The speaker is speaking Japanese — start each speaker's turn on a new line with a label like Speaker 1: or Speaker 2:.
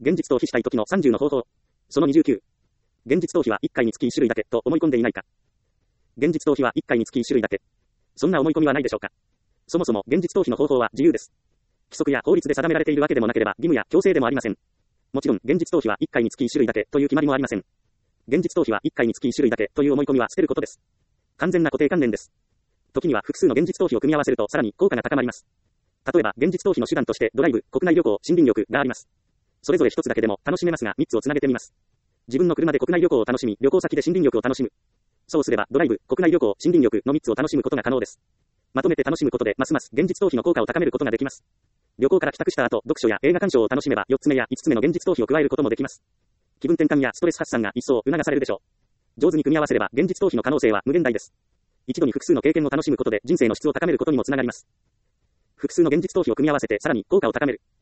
Speaker 1: 現実逃避したい時の30の方法。その29。現実逃避は1回につき1種類だけと思い込んでいないか。現実逃避は1回につき1種類だけ。そんな思い込みはないでしょうか。そもそも現実逃避の方法は自由です。規則や法律で定められているわけでもなければ義務や強制でもありません。もちろん現実逃避は1回につき1種類だけという決まりもありません。現実逃避は1回につき1種類だけという思い込みは捨てることです。完全な固定観念です。時には複数の現実逃避を組み合わせるとさらに効果が高まります。例えば現実逃避の手段としてドライブ、国内旅行、森林浴があります。それぞれ一つだけでも楽しめますが3つをつなげてみます。自分の車で国内旅行を楽しみ、旅行先で森林浴を楽しむ。そうすればドライブ、国内旅行、森林浴の3つを楽しむことが可能です。まとめて楽しむことでますます現実逃避の効果を高めることができます。旅行から帰宅した後、読書や映画鑑賞を楽しめば4つ目や5つ目の現実逃避を加えることもできます。気分転換やストレス発散が一層促されるでしょう。上手に組み合わせれば現実逃避の可能性は無限大です。一度に複数の経験を楽しむことで人生の質を高めることにもつながります。複数の現実逃避を組み合わせてさらに効果を高める。